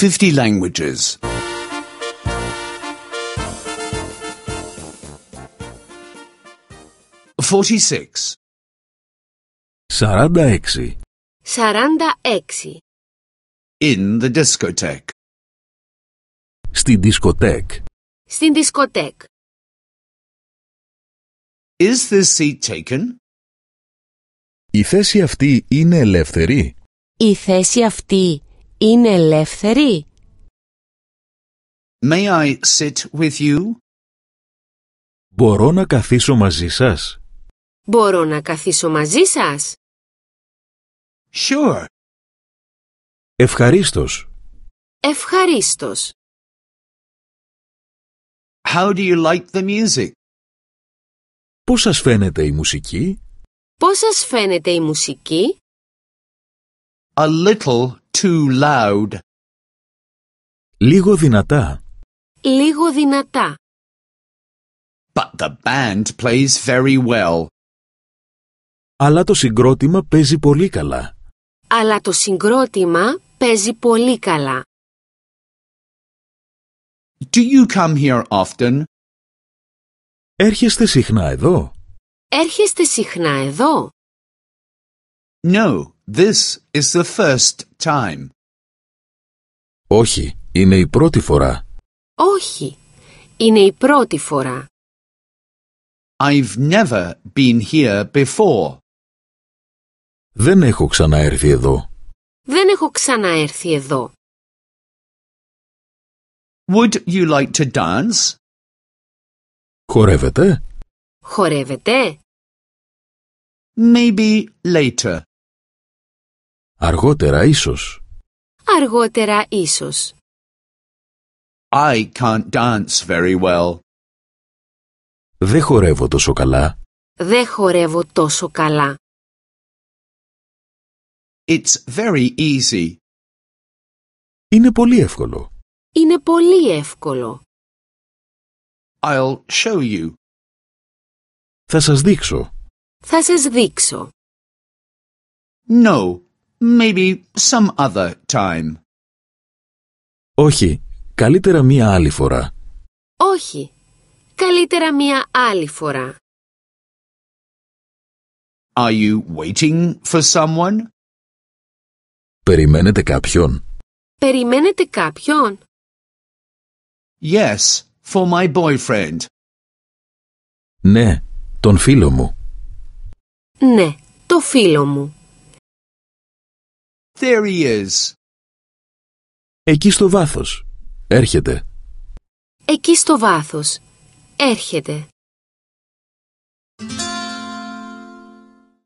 50 languages. 46. 46. 46. In the discotheque. Στην δισκοτέκ. Στην δισκοτέκ. Is this seat taken? Η θέση αυτή είναι ελεύθερη. Η θέση αυτή είναι ελεύθερη. May I sit with you? Μπορώ να καθίσω μαζί σας. Μπορώ να καθίσω μαζί σας? Sure. Ευχαρίστως. Ευχαρίστως. How do you like the music? Πώς σας φαίνεται η μουσική? Πώς σας φαίνεται η μουσική? A little too loud. Λίγο δυνατά. Λίγο δυνατά. But the band plays very well. Αλλά το συγκρότημα παίζει πολύ καλά. Αλλά το συγκρότημα παίζει πολύ καλά. Do you come here often? Έρχεστε συχνά εδώ? Έρχεστε συχνά εδώ? No, this is the first time. Όχι, είναι η πρώτη φορά. Όχι, είναι η πρώτη φορά. I've never been here before. Δεν έχω ξαναέρθει εδώ. Δεν έχω ξαναέρθει εδώ. Would you like to dance? Χορεύετε? Χορεύετε? Maybe later. Αργότερα ίσως. Αργότερα ίσως. I can't dance very well. Δεν χορεύω τόσο καλά. Δεν χορεύω τόσο καλά. It's very easy. Είναι πολύ εύκολο. Είναι πολύ εύκολο. I'll show you. Θα σας δείξω. Θα σας δείξω. No, maybe some other time. Όχι, καλύτερα μία άλλη φορά. Όχι, καλύτερα μία άλλη φορά. Are you waiting for someone? Περιμένετε κάποιον? Περιμένετε κάποιον? Yes, for my boyfriend. Ναι, τον φίλο μου. Ναι, το φίλο μου. There he is. Εκεί στο βάθος. Έρχεται. Εκεί στο βάθος. Έρχεται.